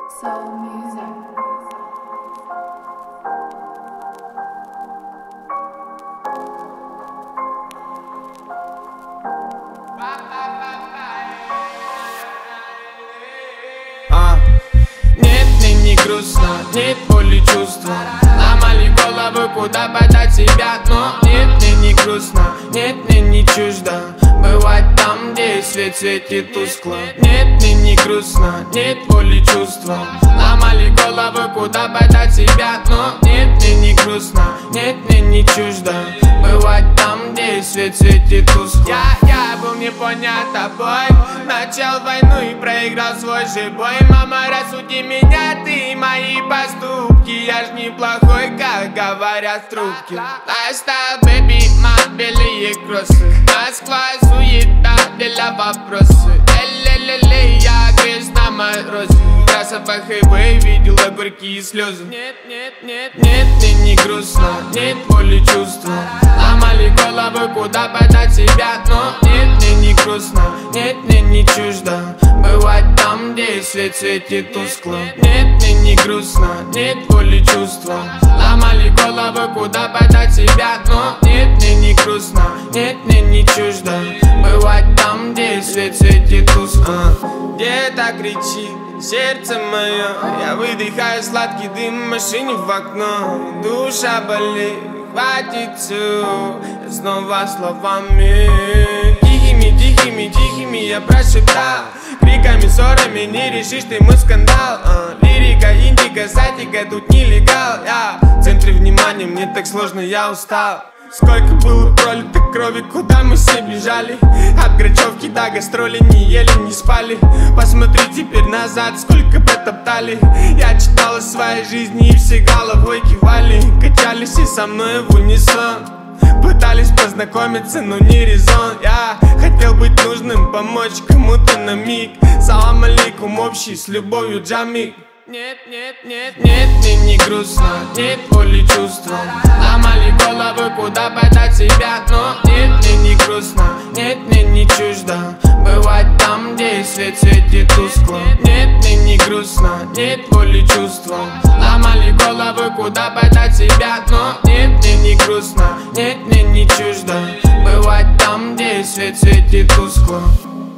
Soul music. Нет, мне не грустно, нет боли чувства. Ломали голову, куда подать себя, но нет, мне не грустно, нет, мне не чуждо бывать там, где свет светит тускло. Нет, мне не грустно, нет боли чувства. Ломали голову, куда подать себя, но нет, мне не грустно, нет, мне не чуждо бывать там, где свет светит тускло. Я был не понят тобой, начал войну и проиграл свой же бой. Мама, рассуди меня, ты и мои поступки. Я ж неплохой, как говорят в трубке. Lifestyle, baby, белые кроссы. Москва, суета, для вопросы. Ле-ле-ле-ле, я грязь на морозе. Трасса по хайвей, видела горькие слезы. Нет, нет, нет, нет, мне не грустно, нет боли чувства. Ломали голову, куда подать себя, но нет, мне не грустно, нет, мне не чуждо бывать там, где свет светит тускло. Нет, мне не грустно, нет боли чувства. Ломали голову, куда подать себя, но нет, мне не грустно, нет, мне не чуждо бывать там, где свет светит тускло. Где-то кричит сердце мое, я выдыхаю сладкий дым в машине в окно. Душа болит, хватит все, я снова словами тихими, тихими, тихими я прошептал. Криками, ссорами не решишь ты мой скандал. Лирика, индиго, сатика, тут нелегал. Я в центре внимания, мне так сложно, я устал. Сколько было пролито крови, куда мы все бежали. От Грачевки до гастроли не ели, не спали. Посмотри теперь назад, сколько потоптали. Я читал о своей жизни и все головой кивали. Качались и со мной в унисон. Пытались познакомиться, но не резон. Я хотел быть нужным, помочь кому-то на миг. Салам алейкум, общий с любовью джамик. Нет, нет, нет, нет, мне не грустно, нет боли чувства. Ломали голову, куда подать себя, но нет, мне не грустно, нет, мне не чуждо бывать там, где свет светит тускло. Нет, мне не грустно, нет боли чувства. Ломали голову, куда подать себя, но нет, мне не грустно, нет, мне не чуждо бывать там, где свет светит тускло.